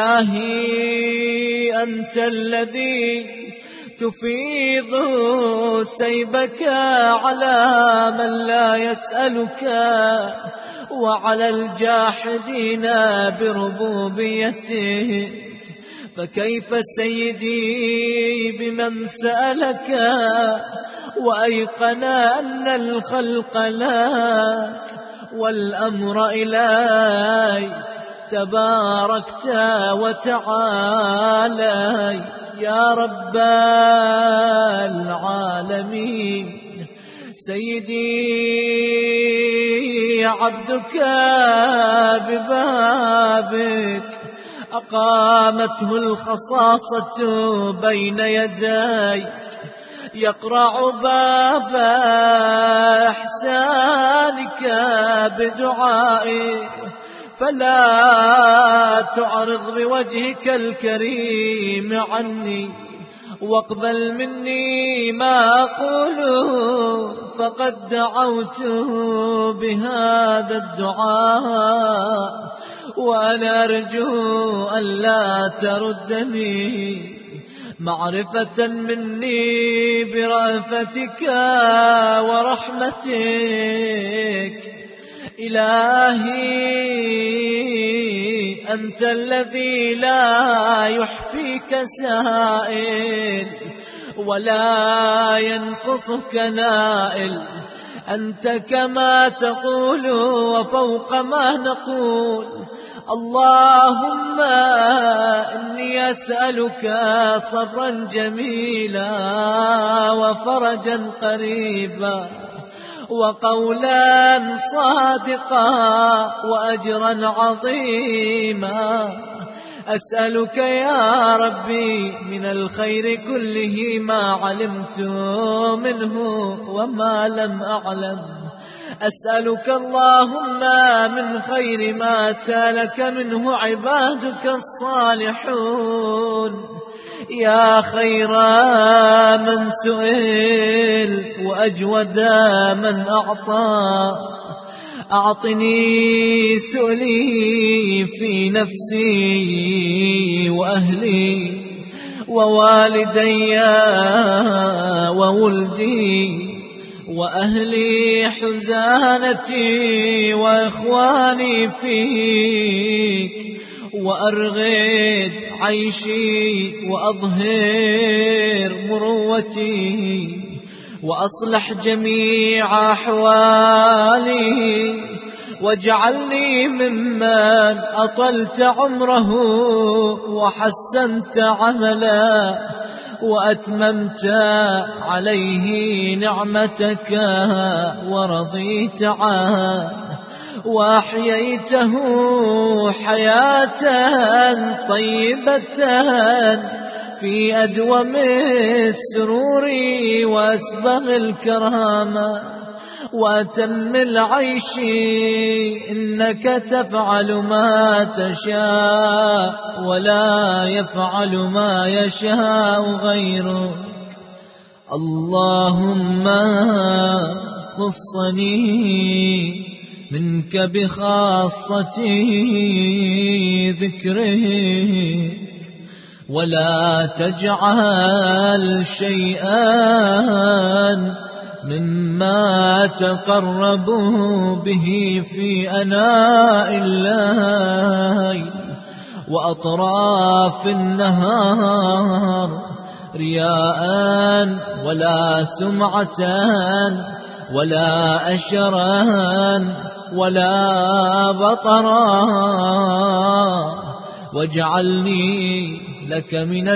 إلهي أنت الذي تفيض سيبك على من لا يسألك، وعلى الجاحدين بربوبيتك. فكيف سيدي بمن سألك وأيقن أن الخلق لك والأمر إليك؟ تباركت وتعالى يا رب العالمين. سيدي عبدك ببابك أقامته الخصاصة بين يديك، يقرع باب إحسانك بدعائه، فلا تعرض بوجهك الكريم عني، واقبل مني ما أقوله، فقد دعوت بهذا الدعاء وأنا أرجو أن لا تردني، معرفة مني برأفتك ورحمتك. إلهي أنت الذي لا يحفيك سائل ولا ينقصك نائل، أنت كما تقول وفوق ما نقول. اللهم إني أسألك صبرا جميلا وفرجا قريبا وقولا صادقا وأجرا عظيما. أسألك يا ربي من الخير كله ما علمت منه وما لم أعلم. أسألك اللهم من خير ما سالك منه عبادك الصالحون، يا خير من سئل وأجود من أعطى. أعطني سؤلي في نفسي وأهلي ووالدي وولدي، وأهلي حزانتي وإخواني فيك، وأرغد عيشي وأظهر مروتي، وأصلح جميع أحوالي، واجعلني ممن أطلت عمره وحسنت عمله، وأتممت عليه نعمتك ورضيت عنه، وأحييته حياة طيبة في أدوم السرور وأسبغ الكرامة وأتم العيش، إنك تفعل ما تشاء ولا يفعل ما يشاء غيرك. اللهم خصني منك بخاصة ذكرك، ولا تجعل شيئا مما تقرب به في أناء الليل وأطراف النهار رياء ولا سمعة ولا أشرا ولا بطرا، واجعلني لك من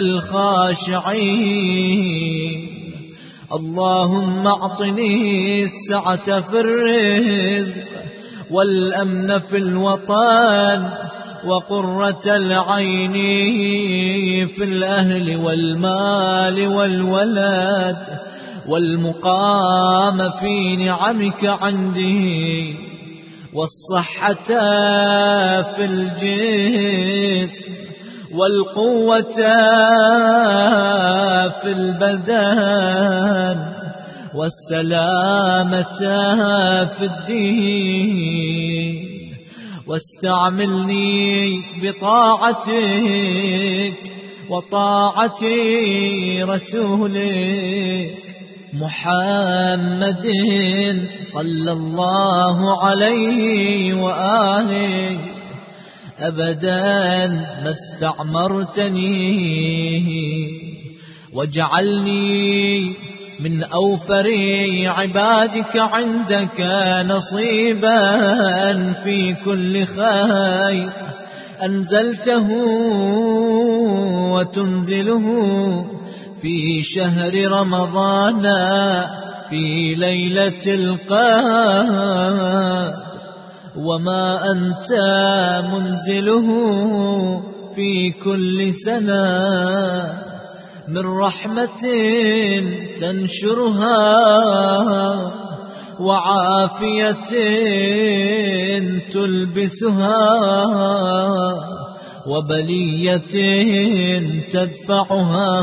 الخاشعين. اللهم أعطني السعة في الرزق والأمن في الوطن وقرة العين في الأهل والمال والولد، والمقام في نعمك عندي، والصحة في الجسم والقوة في البدن والسلامة في الدين، واستعملني بطاعتك وطاعة رسولك محمد صلى الله عليه وآله أبدا ما استعمرتني، واجعلني من أوفر عبادك عندك نصيبا في كل خير أنزلته وتنزله في شهر رمضان في ليلة القدر، وما أنت منزله في كل سنة من رحمة تنشرها وعافية تلبسها وبلية تدفعها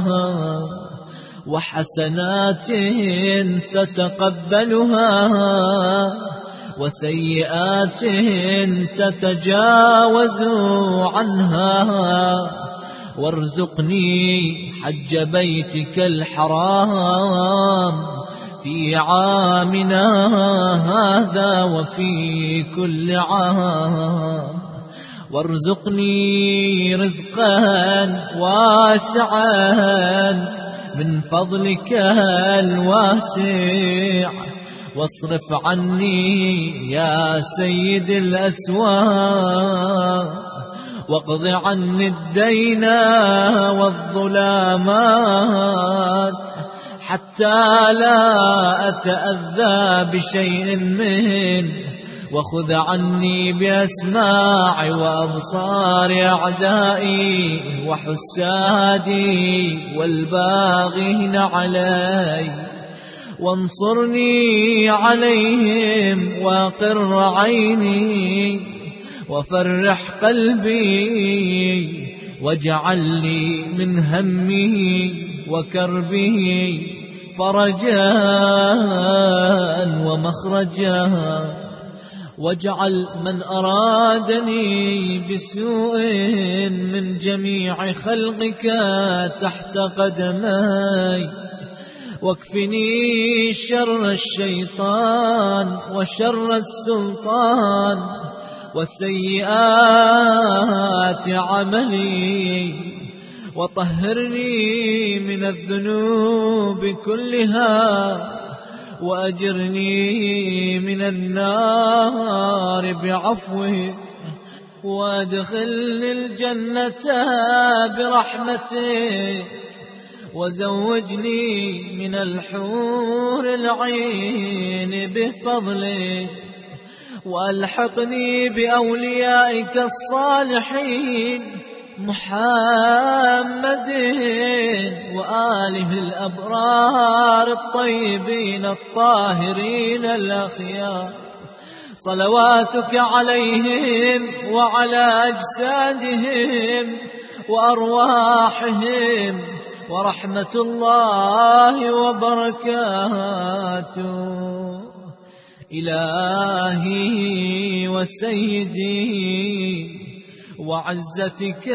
وحسنات تتقبلها وسيئات تتجاوز عنها، وارزقني حج بيتك الحرام في عامنا هذا وفي كل عام، وارزقني رزقا واسعا من فضلك الواسع، واصرف عني يا سيد الأسواق، واقض عني الدين والظلامات حتى لا أتأذى بشيء منه، وخذ عني بأسماع وأبصار أعدائي وحسادي والباغين علي، وانصرني عليهم وقر عيني وفرح قلبي، واجعل لي من همي وكربي فرجا ومخرجا، واجعل من أرادني بسوء من جميع خلقك تحت قدمي، واكفني شر الشيطان وشر السلطان وسيئات عملي، وطهرني من الذنوب كلها، وأجرني من النار بعفوك، وادخلني الجنة برحمتك، وزوجني من الحور العين بفضلك، وألحقني بأوليائك الصالحين محمد وآله الأبرار الطيبين الطاهرين الأخيار، صلواتك عليهم وعلى أجسادهم وأرواحهم، ورحمة الله وبركاته. إلهي وسيدي وعزتك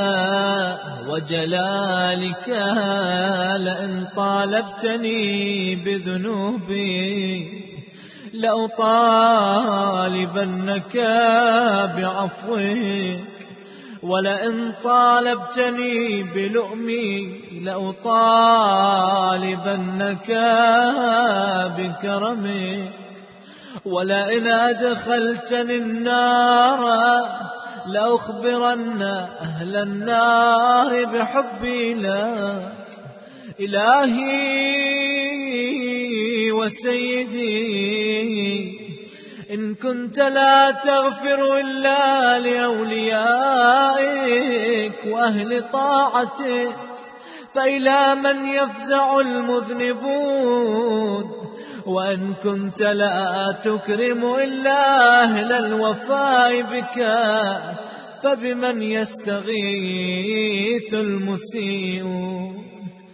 وجلالك، لئن طالبتني بذنوبي لأطالبنك بعفوك، ولئن طالبتني بلؤمي لأطالبنك بكرمك، ولئن أدخلتني النار لأخبرن أهل النار بحبي لك. إلهي وسيدي، إن كنت لا تغفر إلا لأوليائك وأهل طاعتك، فإلى من يفزع المذنبون؟ وإن كنت لا تكرم إلا أهل الوفاء بك، فبمن يستغيث المسيئون؟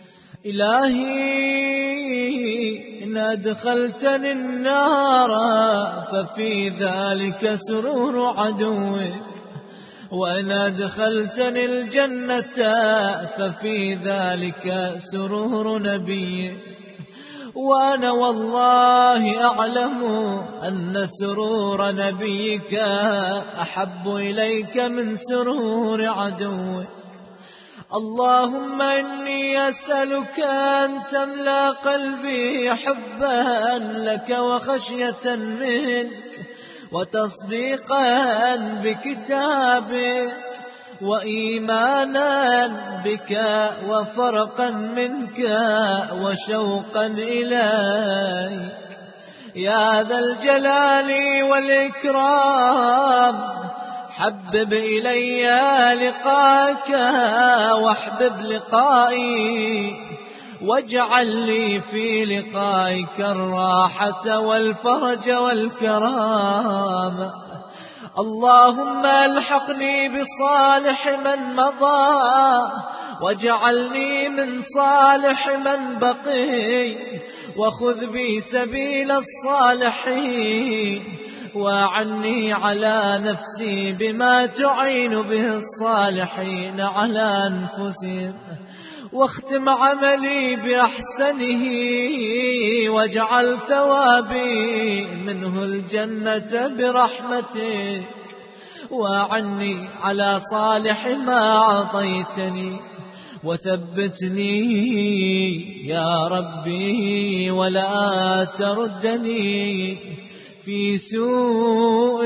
إلهي، إن أدخلتني النار ففي ذلك سرور عدوك، وإن أدخلتني الجنة ففي ذلك سرور نبيك، وأنا والله أعلم أن سرور نبيك أحب إليك من سرور عدوك. اللهم إني أسألك أن تملأ قلبي حبا لك وخشية منك وتصديقا بكتابك وإيمانا بك وفرقا منك وشوقا إليك يا ذا الجلال والإكرام. حبب إلي لقاءك واحبب لقائي، واجعل لي في لقائك الراحة والفرج والكرامة. اللهم الحقني بصالح من مضى، واجعلني من صالح من بقي، وخذ بي سبيل الصالحين، وعني على نفسي بما تعين به الصالحين على أنفسهم، واختم عملي بأحسنه، واجعل ثوابي منه الجنة برحمتك، وعني على صالح ما أعطيتني، وثبتني يا ربي ولا تردني في سوء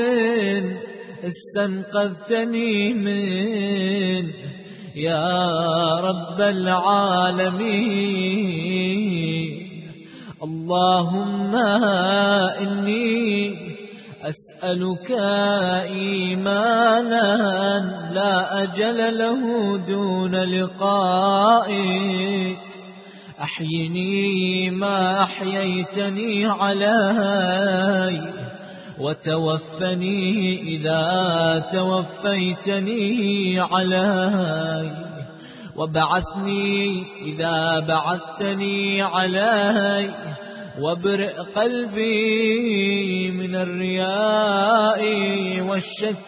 استنقذتني منه يا رب العالمين. اللهم إني أسألك إيمانا لا أجل له دون لقائك، أحيني ما أحييتني علي، وتوفني إذا توفيتني علي، وبعثني إذا بعثتني علي، وابرئ قلبي من الرياء والشك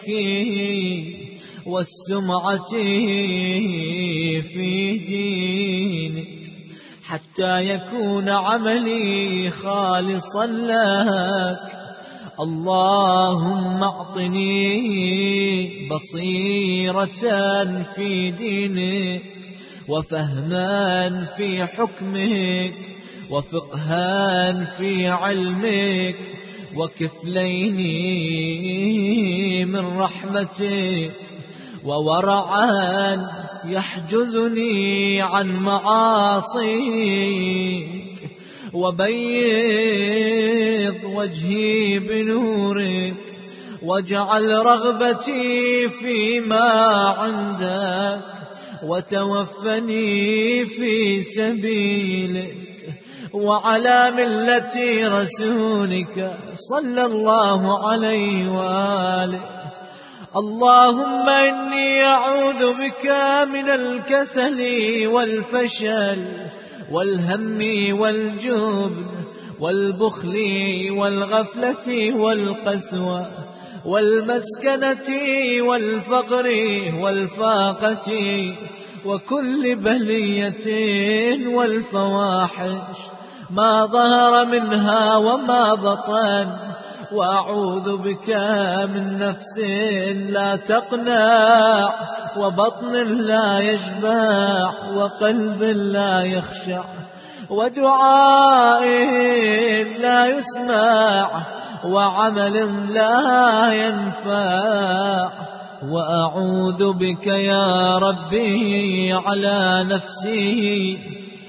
والسمعة في دينك، حتى يكون عملي خالصا لك. اللهم اعطني بصيرة في دينك، وفهما في حكمك، وفقها في علمك، وكفلين من رحمتك، وورعا يحجزني عن معاصيك، وبيض وجهي بنورك، واجعل رغبتي فيما عندك، وتوفني في سبيلك وعلى ملة رسولك صلى الله عليه وآله. اللهم إني أعوذ بك من الكسل والفشل والهم والجبن والبخل والغفلة والقسوة والمسكنة والفقر والفاقة وكل بلية والفواحش ما ظهر منها وما بطن. وأعوذ بك من نفس لا تقنع، وبطن لا يشبع، وقلب لا يخشع، ودعاء لا يسمع، وعمل لا ينفع. وأعوذ بك يا ربي على نفسي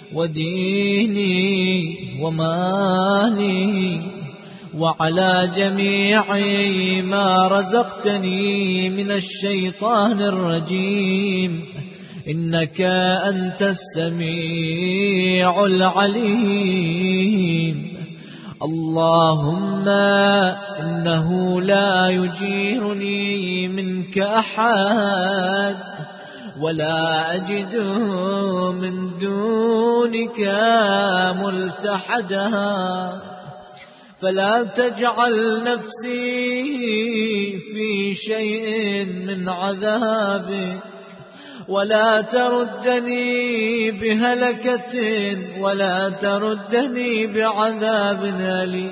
وديني ومالي وعلى جميع ما رزقتني من الشيطان الرجيم، إنك أنت السميع العليم. اللهم إنه لا يجيرني منك أحد، ولا أجد من دونك ملتحدا، فلا تجعل نفسي في شيء من عذابك، ولا تردني بهلكة، ولا تردني بعذاب أليم.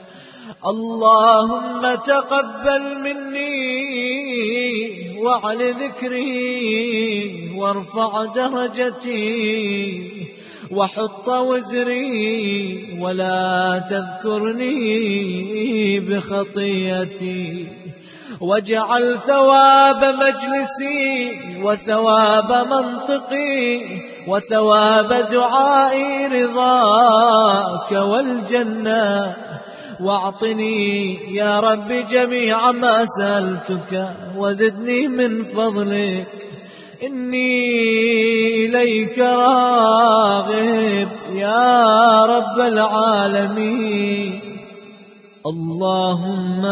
اللهم تقبل مني وعل ذكري، وارفع درجتي، وحط وزري، ولا تذكرني بخطيئتي، واجعل ثواب مجلسي وثواب منطقي وثواب دعائي رضاك والجنة. واعطني يا رب جميع ما سألتك، وزدني من فضلك، إني إليك راغب يا رب العالمين. اللهم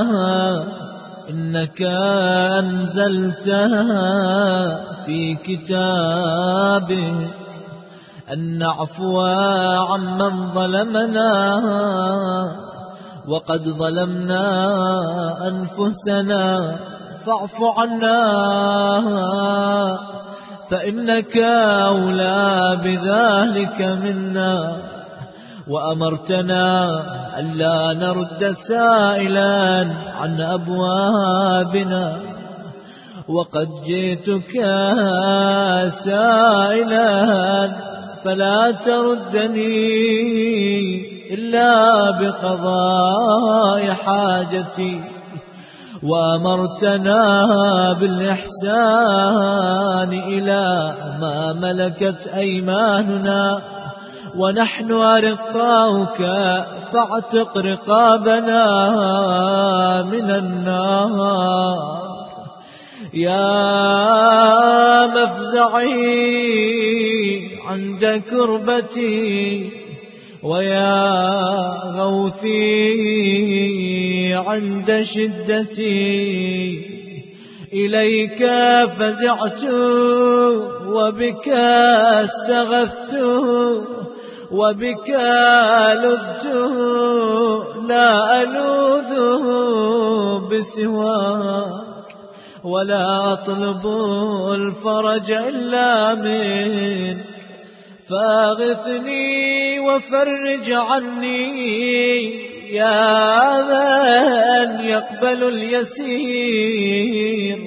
إنك أنزلتها في كتابك أن نعفو عمن ظلمنا، وقد ظلمنا أنفسنا، فاعف عنا فإنك أولى بذلك منا. وأمرتنا ألا نرد سائلا عن أبوابنا، وقد جئتك سائلا فلا تردني إلا بقضاء حاجتي. وأمرتنا بالإحسان إلى ما ملكت أيماننا، ونحن أرقاؤك فاعتق رقابنا من النار. يا مفزعي عند كربتي، ويا غوثي عند شدتي، إليك فزعت وبك استغثت، وبك لذت، لا ألوذ بسواك، ولا أطلب الفرج إلا منك. فاغثني وفرج عني يا من يقبل اليسير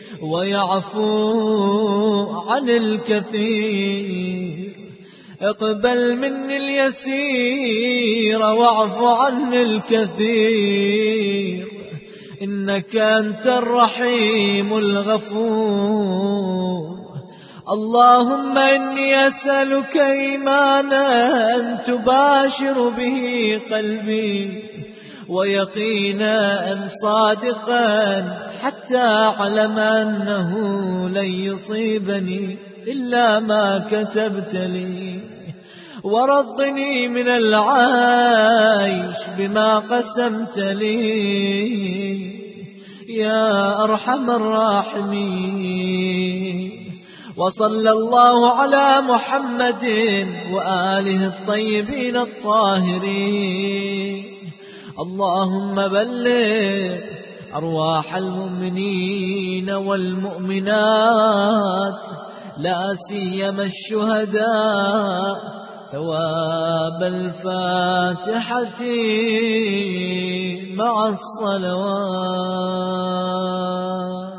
ويعفو عن الكثير. اقبل مني اليسير واعف عني الكثير، إنك أنت الرحيم الغفور. اللهم إني أسألك إيمانا تباشر به قلبي، ويقينا صادقا حتى أعلم أنه لن يصيبني إلا ما كتبت لي، ورضني من العيش بما قسمت لي يا أرحم الراحمين. وصلى الله على محمد وآله الطيبين الطاهرين. اللهم بلغ أرواح المؤمنين والمؤمنات لا سيما الشهداء ثواب الفاتحة مع الصلوات.